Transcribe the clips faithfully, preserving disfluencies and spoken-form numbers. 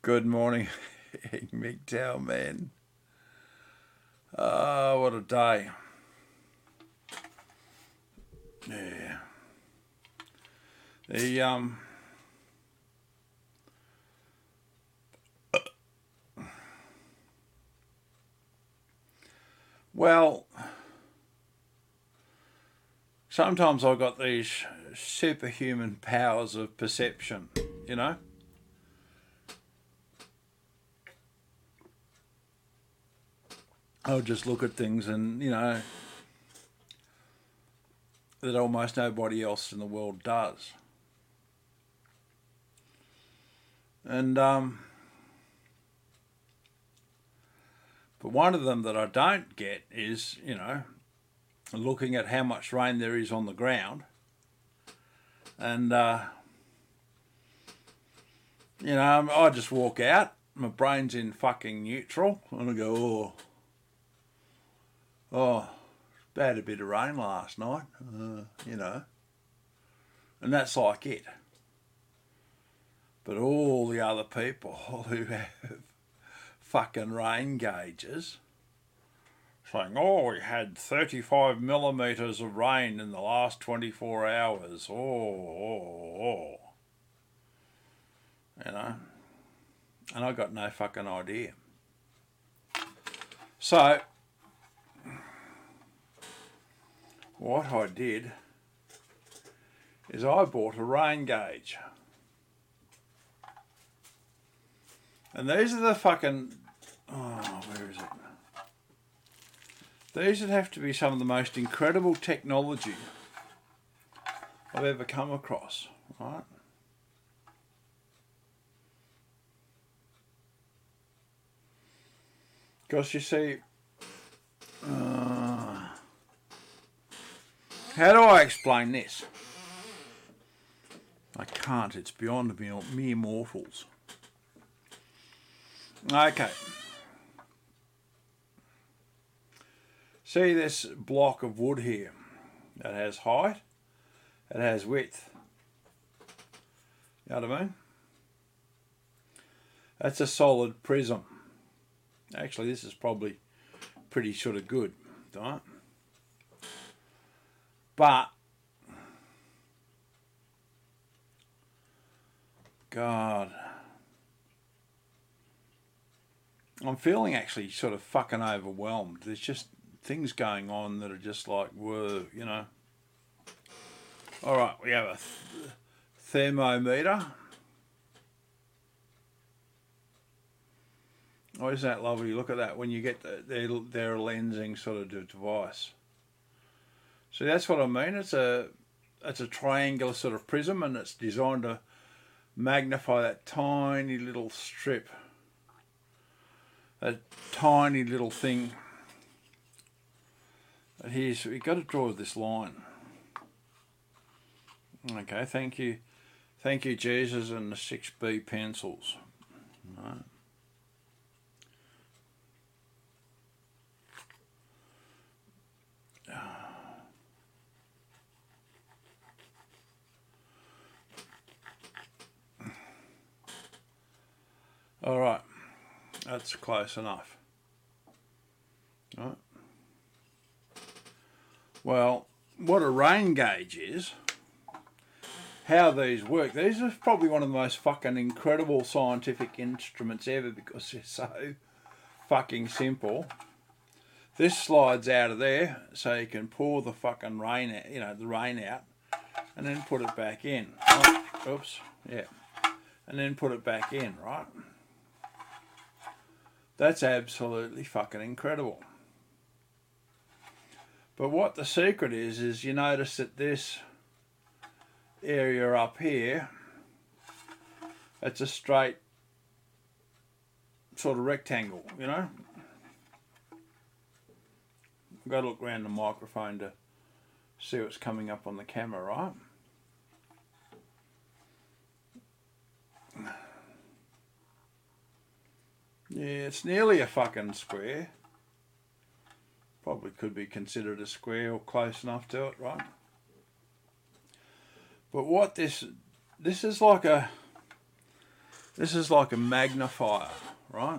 Good morning, MGTOW, man. Oh, what a day. Yeah. The, um... Well, sometimes I've got these superhuman powers of perception, you know? I'll just look at things and, you know, that almost nobody else in the world does. And, um... but one of them that I don't get is, you know, looking at how much rain there is on the ground. And, uh... you know, I just walk out, my brain's in fucking neutral, and I go, oh... Oh, bad a bit of rain last night, uh, you know. And that's like it. But all the other people who have fucking rain gauges saying, oh, we had thirty-five millimetres of rain in the last twenty-four hours. Oh, oh, oh. You know. And I got no fucking idea. So, what I did is I bought a rain gauge. And these are the fucking... Oh, where is it? These would have to be some of the most incredible technology I've ever come across, right? Because you see... Uh, how do I explain this? I can't, it's beyond mere mortals. Okay. See this block of wood here? It has height, it has width. You know what I mean? That's a solid prism. Actually, this is probably pretty sort of good, right? But, God, I'm feeling actually sort of fucking overwhelmed. There's just things going on that are just like, whoa, you know. All right, we have a th thermometer. Oh, isn't that lovely? Look at that when you get the, their, their lensing sort of device. See, that's what I mean. It's a, it's a triangular sort of prism, and it's designed to magnify that tiny little strip. A tiny little thing. Here's, we've got to draw this line. Okay, thank you. Thank you, Jesus, and the six B pencils. Right. All right, that's close enough. All right. Well, what a rain gauge is, how these work, these are probably one of the most fucking incredible scientific instruments ever because they're so fucking simple. This slides out of there so you can pour the fucking rain out, you know, the rain out, and then put it back in. Oh, oops, yeah. And then put it back in, right? That's absolutely fucking incredible. But what the secret is, is you notice that this area up here, it's a straight sort of rectangle, you know? I've got to look around the microphone to see what's coming up on the camera, right? Yeah, it's nearly a fucking square. Probably could be considered a square or close enough to it, right? But what this, this is like a, This is like a magnifier, right?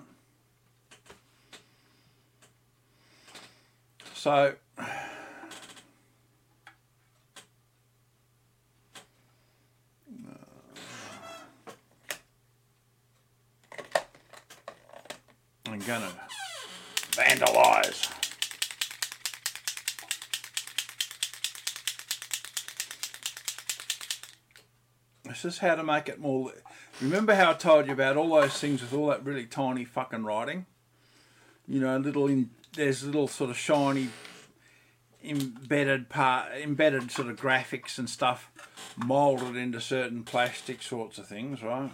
So I'm gonna vandalize. This is how to make it more. Remember how I told you about all those things with all that really tiny fucking writing? You know, little in, there's little sort of shiny embedded part, embedded sort of graphics and stuff moulded into certain plastic sorts of things, right?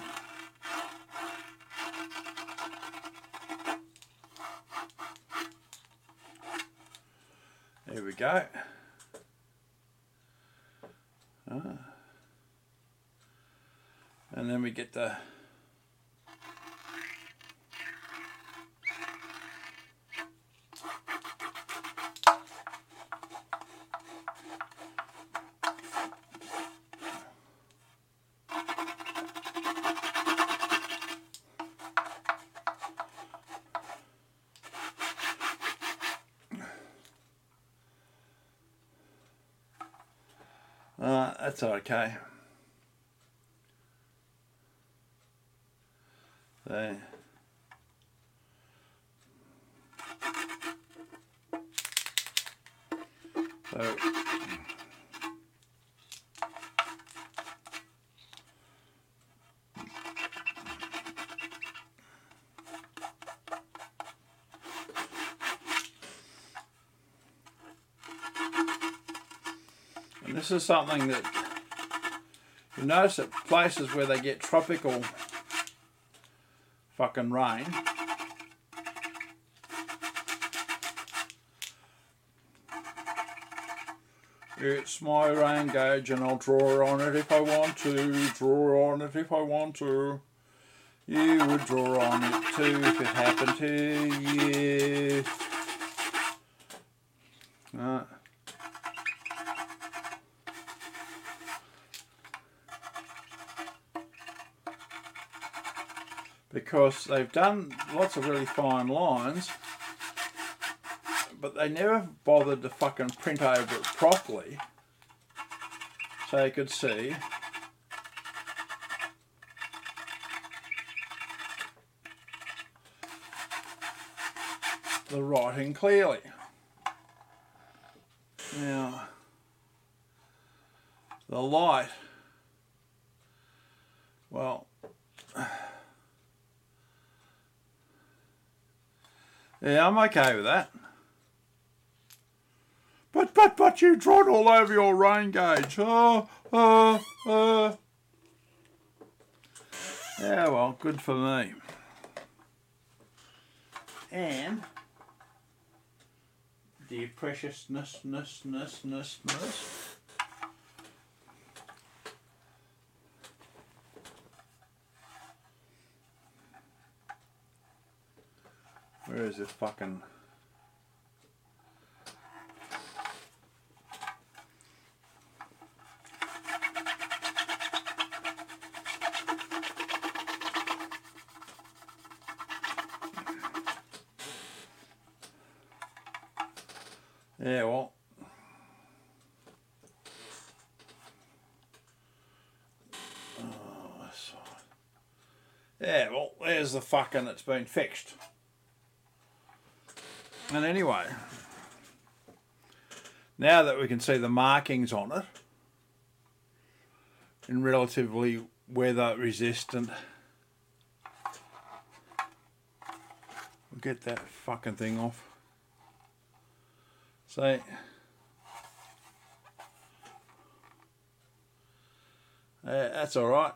There we go. Ah. And then we get the Uh, that's okay. There. So, and this is something that you notice at places where they get tropical fucking rain. It's my rain gauge and I'll draw on it if I want to, draw on it if I want to. You would draw on it too if it happened to you. Uh, because they've done lots of really fine lines, but they never bothered to fucking print over it properly so you could see the writing clearly. Now, the light, well, yeah, I'm okay with that. But, but, but you drawn all over your rain gauge. Oh, oh, oh. Yeah, well, good for me. And the preciousness, ness, ness, ness, ness. Where is this fucking... Yeah, well, oh, so. Yeah, well, there's the fucking that's been fixed. And anyway, now that we can see the markings on it in relatively weather resistant, we'll get that fucking thing off. See, uh, that's all right.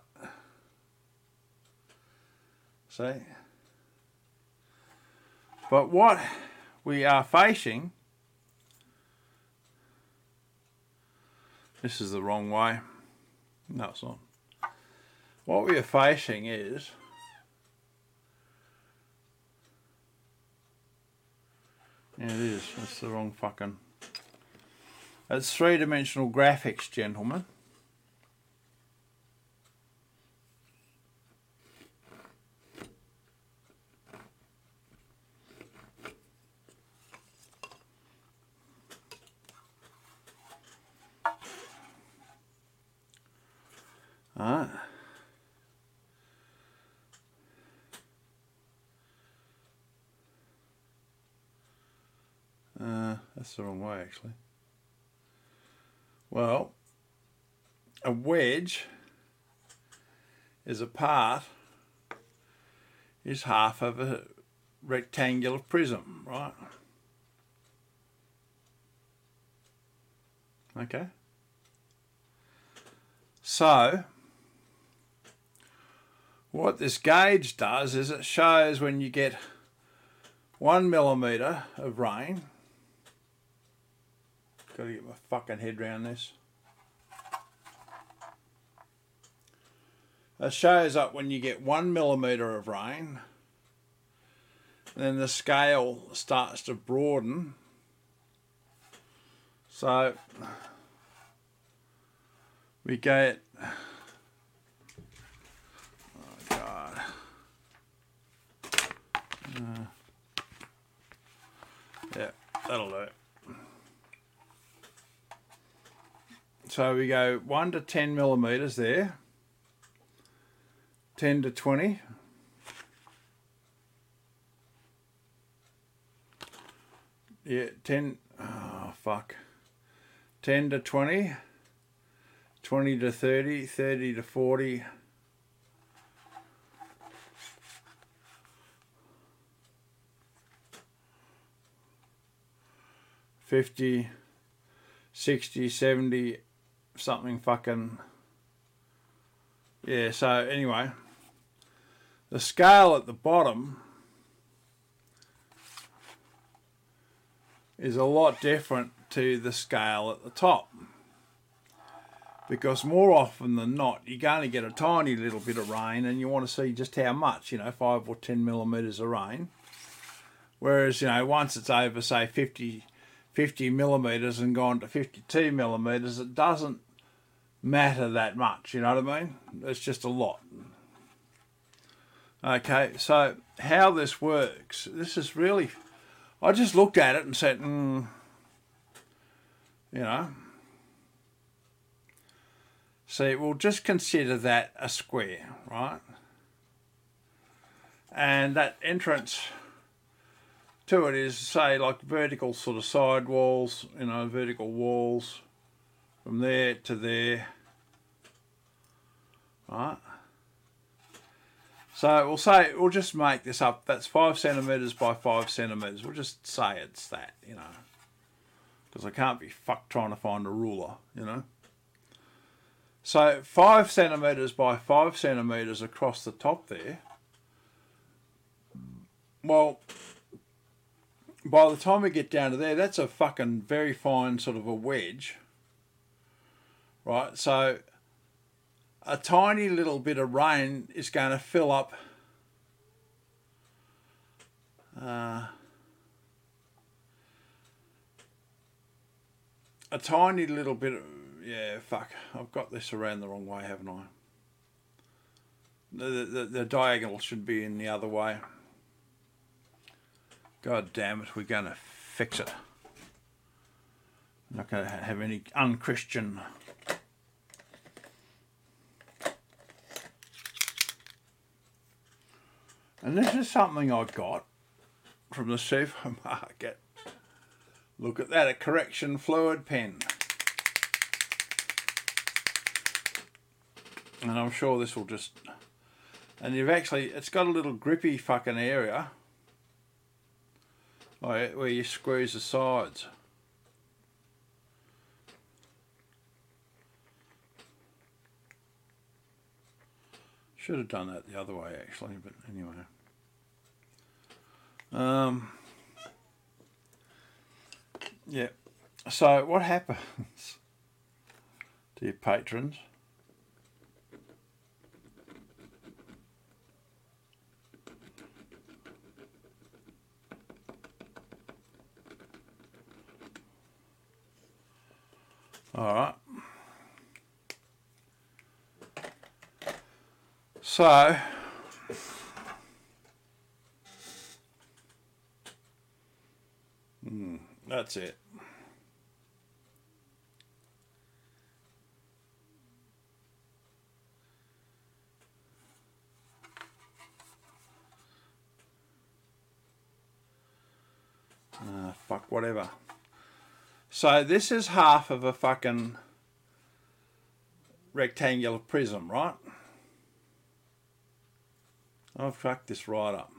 See, but what we are facing, this is the wrong way. No, it's not. What we are facing is yeah, it is. That's the wrong fucking... It's three-dimensional graphics, gentlemen. That's the wrong way, actually. Well, a wedge is a part, is half of a rectangular prism, right? Okay. So, what this gauge does is it shows when you get one millimetre of rain. Got to get my fucking head around this. It shows up when you get one millimetre of rain. Then the scale starts to broaden. So we get, oh God, uh, yeah, that'll do. So we go one to ten millimetres there, ten to twenty. Yeah, ten, oh fuck. ten to twenty, twenty to thirty, thirty to forty. fifty, sixty, seventy, something fucking, yeah, so anyway, the scale at the bottom is a lot different to the scale at the top, because more often than not you're going to get a tiny little bit of rain and you want to see just how much, you know, five or ten millimetres of rain, whereas, you know, once it's over say fifty, fifty millimetres and gone to fifty-two millimetres, it doesn't matter that much, you know what I mean? It's just a lot. Okay, so how this works, this is really, I just looked at it and said, mm, you know, see, we'll just consider that a square, right? And that entrance to it is, say, like vertical sort of side walls, you know, vertical walls from there to there, right? So we'll say, we'll just make this up, that's five centimetres by five centimetres. We'll just say it's that, you know, because I can't be fucked trying to find a ruler, you know. So five centimetres by five centimetres across the top there. Well, by the time we get down to there, that's a fucking very fine sort of a wedge, right? So a tiny little bit of rain is going to fill up uh, a tiny little bit of, yeah, fuck, I've got this around the wrong way, haven't I? The, the, the diagonal should be in the other way. God damn it, we're going to fix it. I'm not going to have any unchristian. And this is something I got from the supermarket. Look at that, a correction fluid pen. And I'm sure this will just, and you've actually, it's got a little grippy fucking area where you squeeze the sides. Should have done that the other way actually, but anyway. Um, yeah, so what happens to your patrons? All right. So, mm, that's it. Uh, fuck, whatever. So this is half of a fucking rectangular prism, right? I've cracked this right up.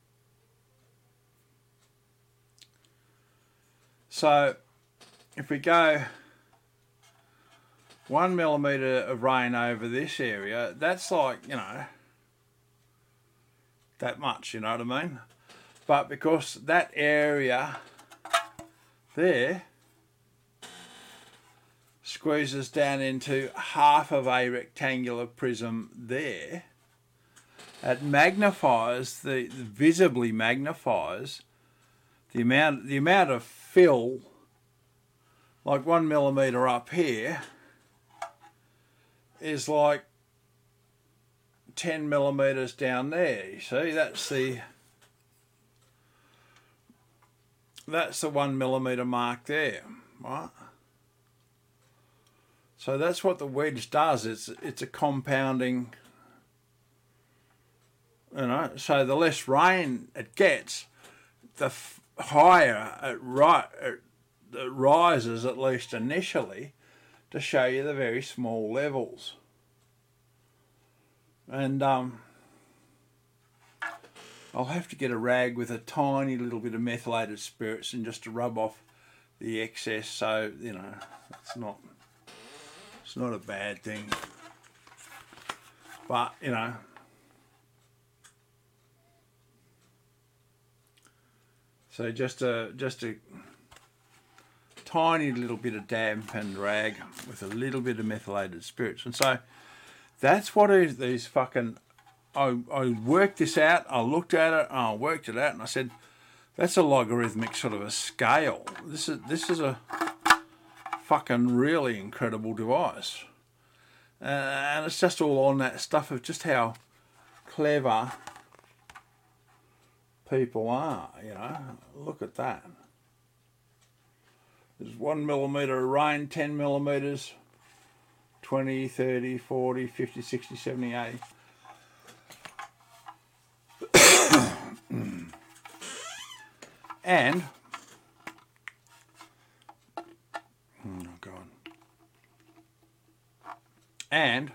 So if we go one millimetre of rain over this area, that's like, you know, that much, you know what I mean? But because that area there squeezes down into half of a rectangular prism there, it magnifies, the visibly magnifies the amount, the amount of fill, like one millimetre up here, is like ten millimetres down there. You see, that's the that's the one millimetre mark there, right? So that's what the wedge does. It's it's a compounding, you know. So the less rain it gets, the f higher it, ri it, it rises, at least initially, to show you the very small levels. And um, I'll have to get a rag with a tiny little bit of methylated spirits and just to rub off the excess, so you know it's not it's not a bad thing. But you know, so just a just a tiny little bit of dampened rag with a little bit of methylated spirits, and so that's what is these fucking. I, I worked this out, I looked at it, and I worked it out, and I said, that's a logarithmic sort of a scale. This is this is a fucking really incredible device. Uh, and it's just all on that stuff of just how clever people are, you know. Look at that. There's one millimetre of rain, ten millimetres, twenty, thirty, forty, fifty, sixty, seventy, eighty. And oh god, and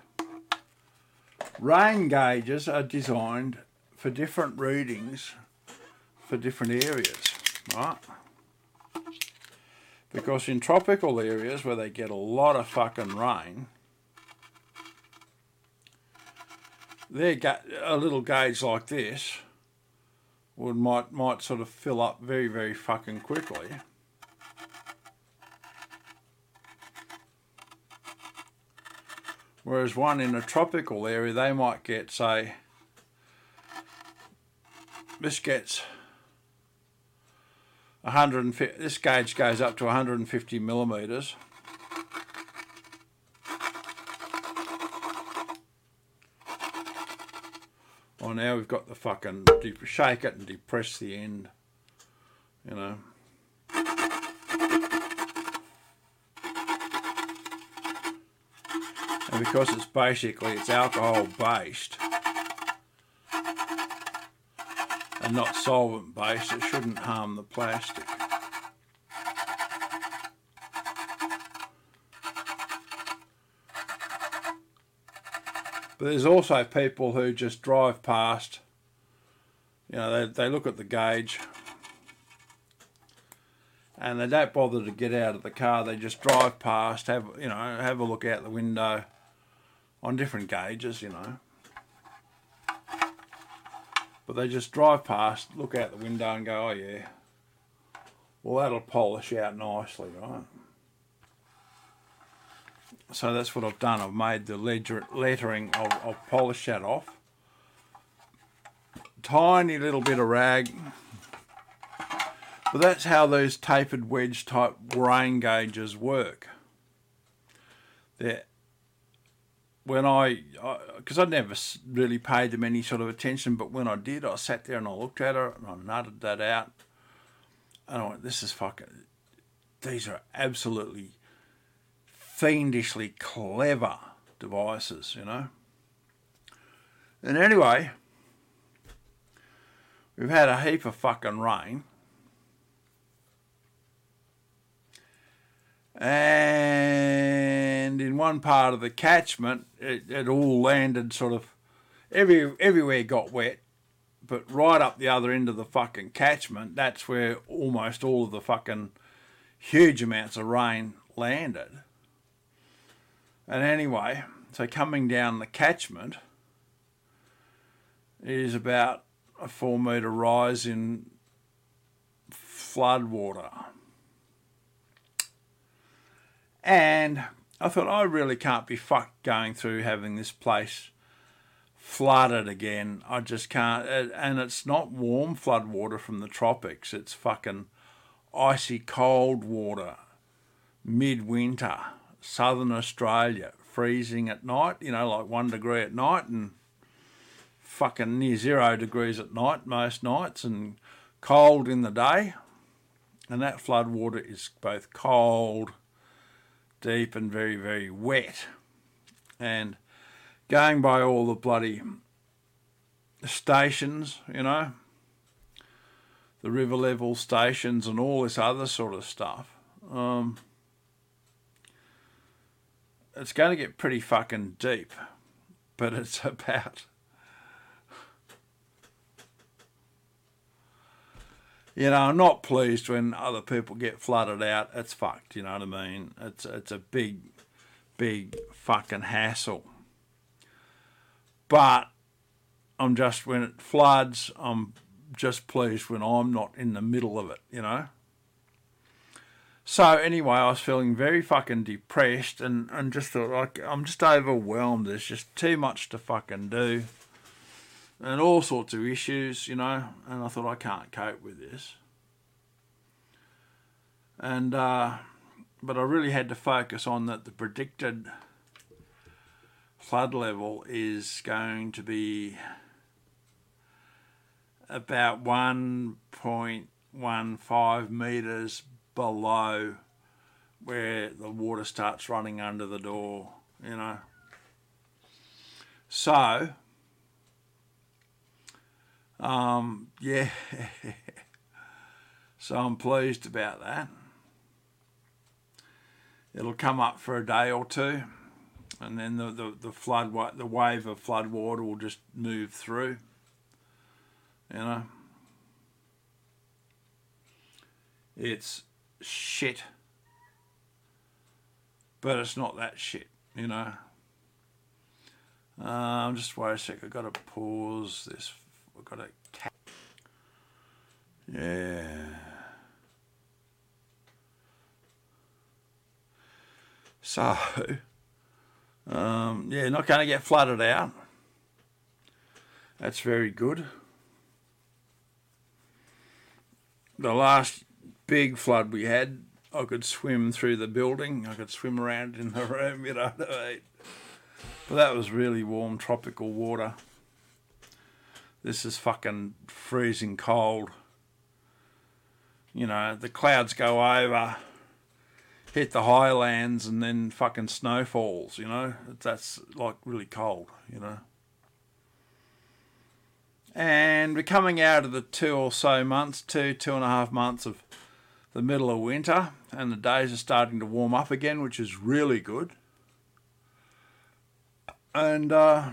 rain gauges are designed for different readings for different areas, right? Because in tropical areas where they get a lot of fucking rain, they got a little gauge like this would might might sort of fill up very very fucking quickly. Whereas one in a tropical area, they might get, say, this gets one hundred fifty, this gauge goes up to one hundred fifty millimetres. Well, now we've got the fucking shake it and depress the end, you know. And because it's basically, it's alcohol based and not solvent based, it shouldn't harm the plastic. But there's also people who just drive past, you know, they, they look at the gauge and they don't bother to get out of the car. They just drive past, have, you know, have a look out the window on different gauges, you know. But they just drive past, look out the window and go, oh yeah, well that'll polish out nicely, right? So that's what I've done. I've made the ledger, lettering, I'll, I'll polish that off. Tiny little bit of rag. But that's how those tapered wedge type rain gauges work. They're, when I, because I, I'd never really paid them any sort of attention, but when I did, I sat there and I looked at it and I nutted that out. And I went, this is fucking, these are absolutely fiendishly clever devices, you know. And anyway, we've had a heap of fucking rain. And in one part of the catchment, it, it all landed sort of, every everywhere got wet, but right up the other end of the fucking catchment, that's where almost all of the fucking huge amounts of rain landed. And anyway, so coming down the catchment is about a four metre rise in flood water. And I thought, I really can't be fucked going through having this place flooded again. I just can't. And it's not warm flood water from the tropics. It's fucking icy cold water, midwinter, southern Australia, freezing at night, you know, like one degree at night and fucking near zero degrees at night most nights, and cold in the day. And that flood water is both cold, deep and very, very wet. And going by all the bloody stations, you know, the river level stations and all this other sort of stuff, um, it's going to get pretty fucking deep. But it's about, you know, I'm not pleased when other people get flooded out. It's fucked, you know what I mean? It's it's a big, big fucking hassle. But I'm just, when it floods, I'm just pleased when I'm not in the middle of it, you know? So anyway, I was feeling very fucking depressed and, and just thought, like, I'm just overwhelmed. There's just too much to fucking do. And all sorts of issues, you know, and I thought, I can't cope with this. And, uh, but I really had to focus on that the predicted flood level is going to be about one point one five metres below where the water starts running under the door, you know. So, um, yeah, so I'm pleased about that. It'll come up for a day or two, and then the, the, the flood, the wave of flood water will just move through, you know. It's shit, but it's not that shit, you know. Um, just wait a sec, I've got to pause this. I've got to cap. Yeah. So, um, yeah, not going to get flooded out. That's very good. The last big flood we had, I could swim through the building. I could swim around in the room, you know what I mean? But that was really warm, tropical water. This is fucking freezing cold. You know, the clouds go over, hit the highlands, and then fucking snow falls, you know? That's like really cold, you know? And we're coming out of the two or so months, two, two and a half months of the middle of winter, and the days are starting to warm up again, which is really good. And, uh,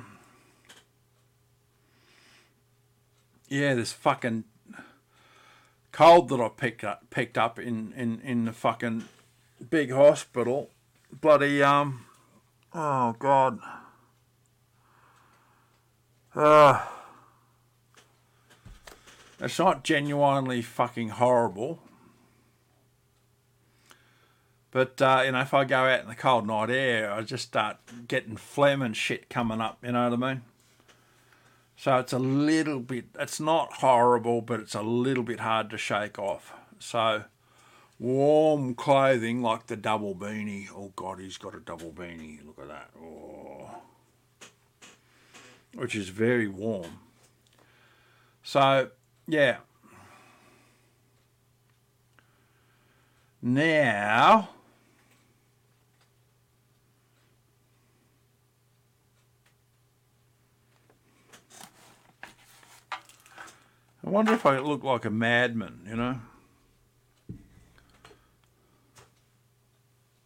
yeah, this fucking cold that I picked up, picked up in, in, in the fucking big hospital, bloody, um, oh, God. Uh, it's not genuinely fucking horrible. But, uh, you know, if I go out in the cold night air, I just start getting phlegm and shit coming up, you know what I mean? So it's a little bit, it's not horrible, but it's a little bit hard to shake off. So warm clothing like the double beanie. Oh, God, he's got a double beanie. Look at that. Oh. Which is very warm. So, yeah. Now, I wonder if I look like a madman, you know?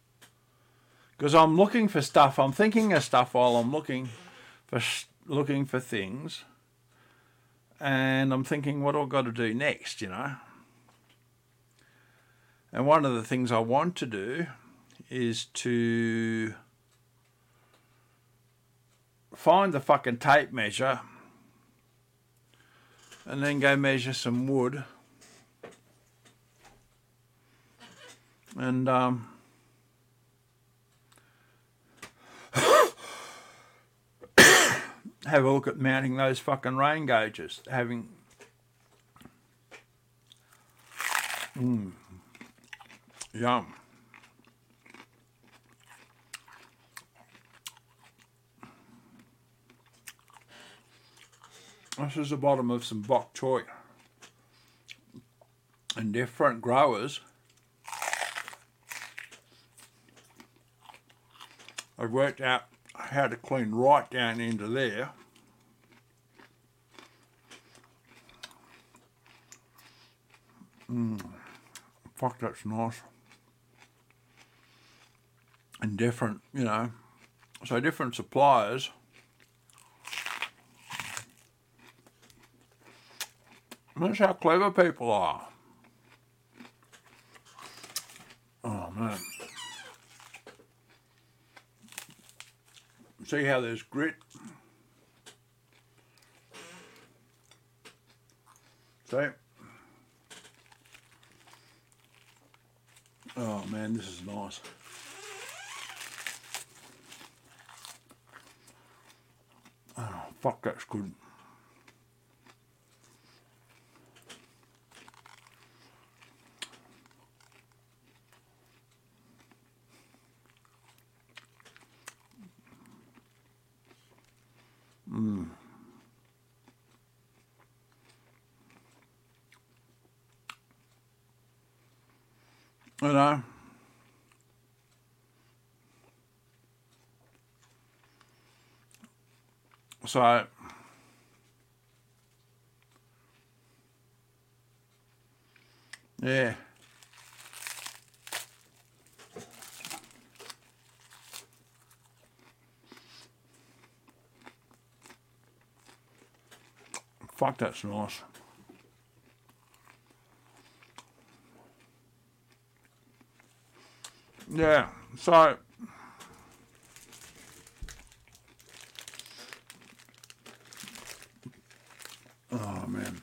Because I'm looking for stuff, I'm thinking of stuff while I'm looking for looking for things, and I'm thinking, what do I got to do next, you know? And one of the things I want to do is to find the fucking tape measure and then go measure some wood and um, have a look at mounting those fucking rain gauges. Having mm, yum. This is the bottom of some bok choy. And different growers have worked out how to clean right down into there. Mm. Fuck, that's nice. And different, you know, so different suppliers that's how clever people are. Oh man. See how there's grit? See? Oh man, this is nice. Oh, fuck, that's good. Mm. You know, so yeah. Fuck, that's nice. Yeah, so oh man.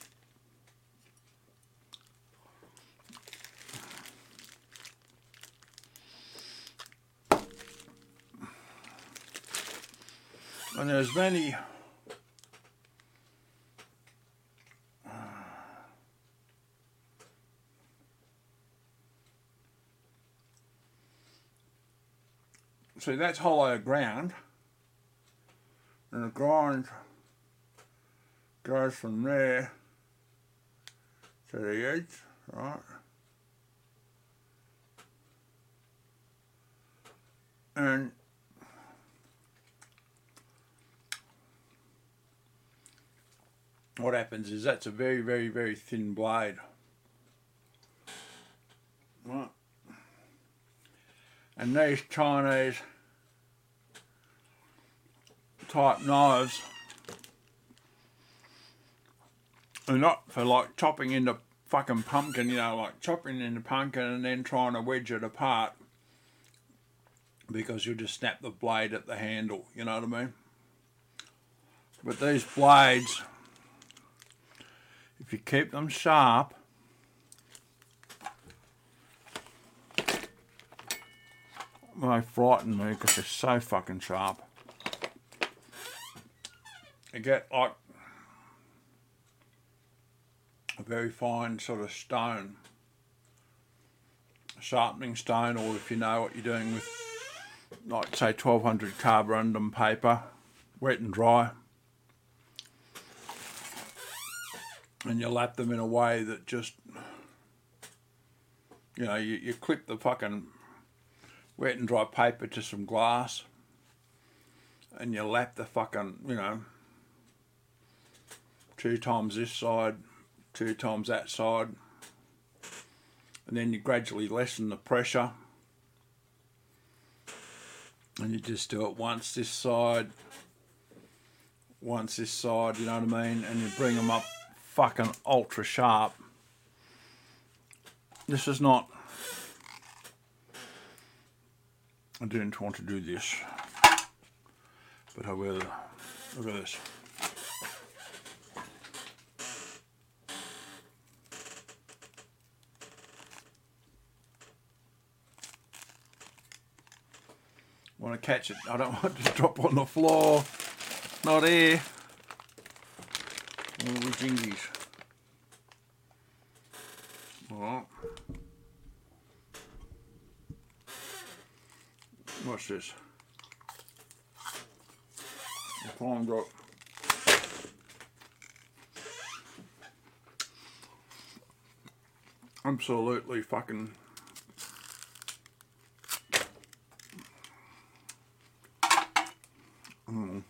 And there's many see, that's hollow ground, and the grind goes from there to the edge, right? And what happens is that's a very, very, very thin blade, right? And these Chinese type knives are not for like chopping into fucking pumpkin, you know, like chopping into pumpkin and then trying to wedge it apart, because you'll just snap the blade at the handle, you know what I mean? But these blades, if you keep them sharp, they frighten me because they're so fucking sharp. You get like a very fine sort of stone, sharpening stone, or if you know what you're doing with, like say twelve hundred carborundum paper, wet and dry, and you lap them in a way that just, you know, you, you clip the fucking wet and dry paper to some glass, and you lap the fucking, you know, two times this side, two times that side, and then you gradually lessen the pressure, And you just do it once this side, once this side, you know what I mean? And you bring them up fucking ultra sharp. This is not... I didn't want to do this, but I will. Look at this. Want to catch it. I don't want it to drop on the floor. Not here. All the jingies. Alright. What's this? I climbed up. Absolutely fucking... Mm.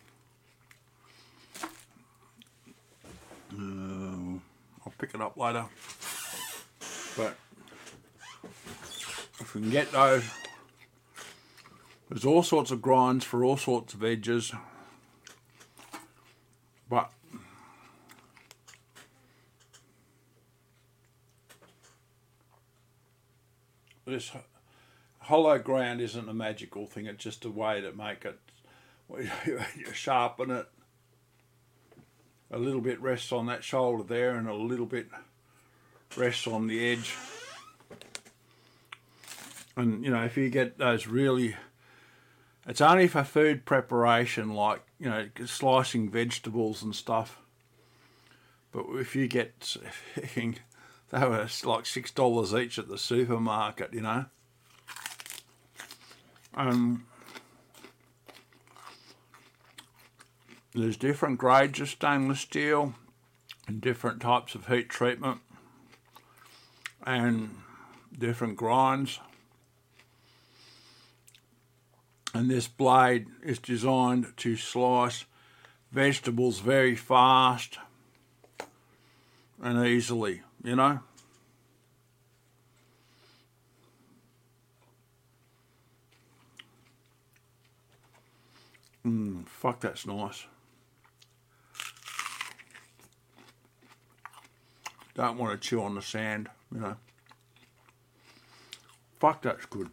Uh, I'll pick it up later. But if we can get those, there's all sorts of grinds for all sorts of edges. But this hollow ground isn't a magical thing, it's just a way to make it, you sharpen it, a little bit rests on that shoulder there and a little bit rests on the edge. And you know, if you get those really, it's only for food preparation, like, you know, slicing vegetables and stuff. But if you get, they were like six dollars each at the supermarket, you know. Um, there's different grades of stainless steel and different types of heat treatment and different grinds. And this blade is designed to slice vegetables very fast and easily, you know. Mmm, fuck, that's nice. Don't want to chew on the sand, you know. Fuck, that's good.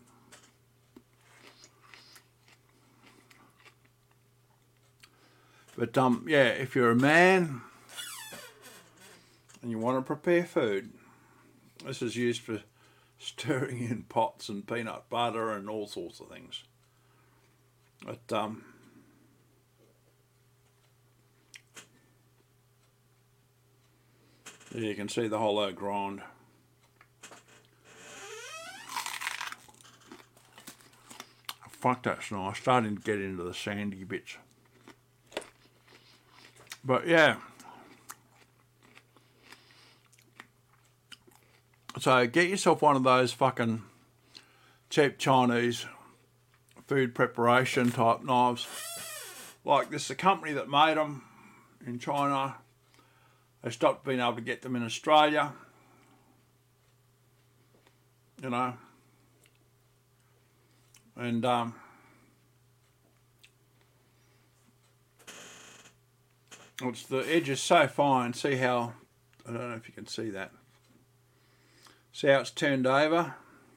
But um, yeah, if you're a man and you want to prepare food, this is used for stirring in pots and peanut butter and all sorts of things. But um, there you can see the hollow grind. Fuck, that's nice. Starting to get into the sandy bits. But yeah. So get yourself one of those fucking cheap Chinese food preparation type knives. Like this, the company that made them in China, they stopped being able to get them in Australia. You know. And um, it's, the edge is so fine. See how, I don't know if you can see that. See how it's turned over?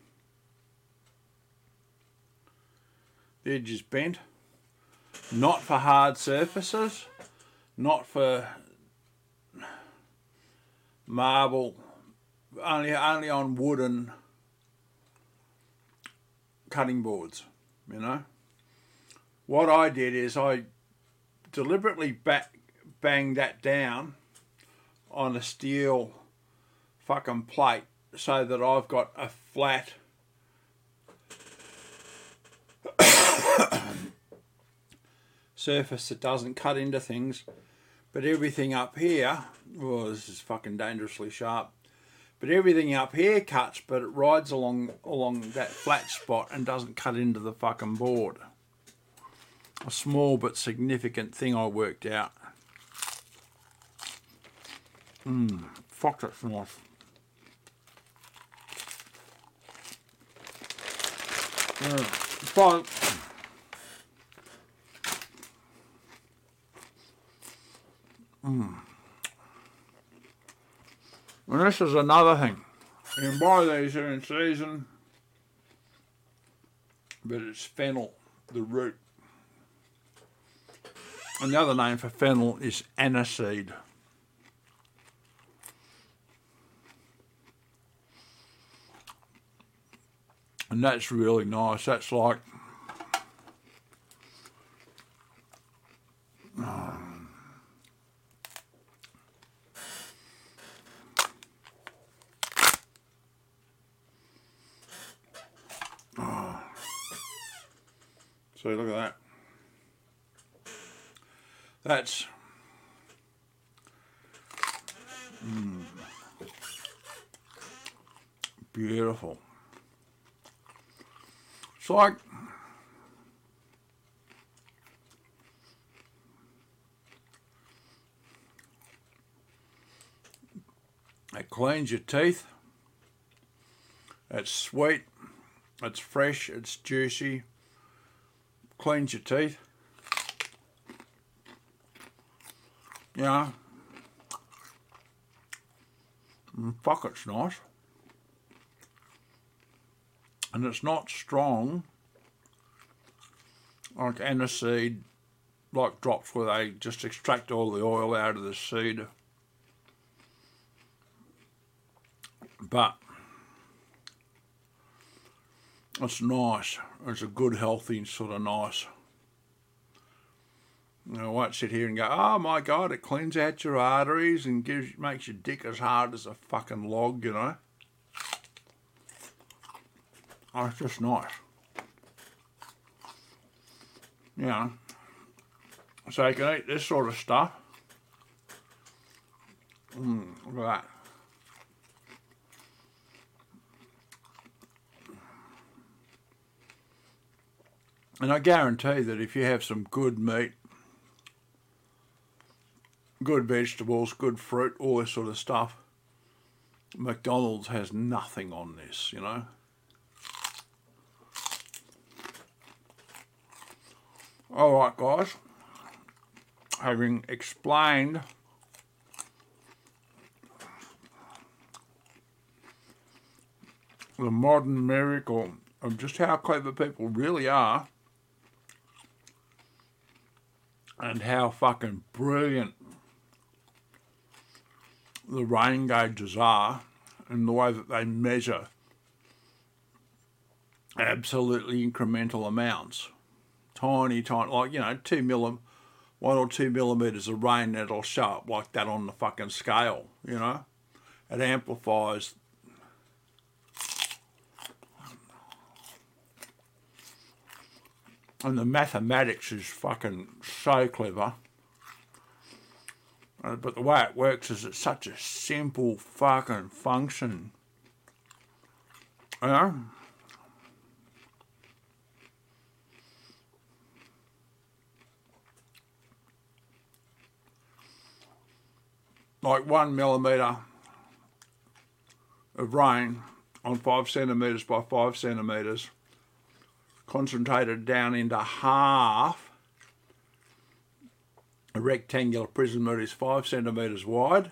The edge is bent. Not for hard surfaces, not for marble, only only on wooden cutting boards, you know. What I did is I deliberately back, banged that down on a steel fucking plate so that I've got a flat surface that doesn't cut into things. But everything up here, well, this is fucking dangerously sharp. But everything up here cuts, but it rides along along that flat spot and doesn't cut into the fucking board. A small but significant thing I worked out. Mmm, fuck, that's nice. Yeah. So, Mm. And this is another thing. You can buy these here in season, but it's fennel, the root. And the other name for fennel is aniseed. And that's really nice. That's like oh. Oh. See, look at that. That's mm, beautiful. It's like it cleans your teeth. It's sweet. It's fresh. It's juicy. Cleans your teeth. Yeah. And fuck, it's nice. And it's not strong like aniseed, like drops where they just extract all the oil out of the seed. But it's nice. It's a good, healthy sort of nice. You know, I won't sit here and go, oh my God, it cleans out your arteries and gives, makes your dick as hard as a fucking log, you know. Oh, it's just nice. You know. So you can eat this sort of stuff. Mmm, look at that. And I guarantee that if you have some good meat, good vegetables, good fruit, all this sort of stuff, McDonald's has nothing on this, you know. Alright guys, having explained the modern miracle of just how clever people really are and how fucking brilliant the rain gauges are and the way that they measure absolutely incremental amounts. Tiny, tiny, like, you know, two millim, one or two millimetres of rain that'll show up like that on the fucking scale, you know. It amplifies. And the mathematics is fucking so clever. Uh, but the way it works is it's such a simple fucking function. You know? Like one millimetre of rain on five centimetres by five centimetres concentrated down into half a rectangular prism that is five centimetres wide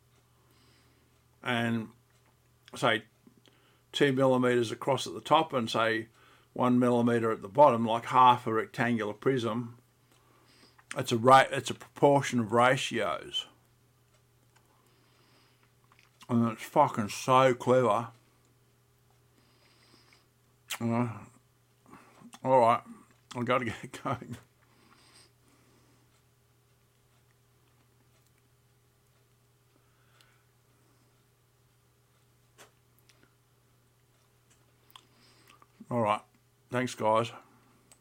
and say two millimetres across at the top and say one millimetre at the bottom, like half a rectangular prism. It's a ra it's a proportion of ratios. And it's fucking so clever. Uh, Alright, I've got to get going. Alright, thanks guys.